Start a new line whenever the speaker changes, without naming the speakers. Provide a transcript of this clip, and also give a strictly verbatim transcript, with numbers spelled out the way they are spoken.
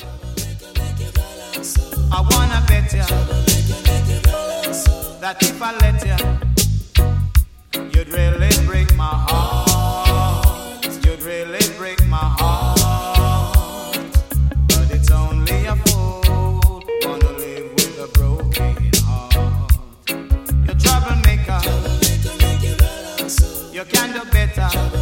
I wanna bet ya that if I let ya, you'd really break my heart. You'd really break my heart. But it's only a fool wanna live with a broken heart. You're troublemaker. You can do better.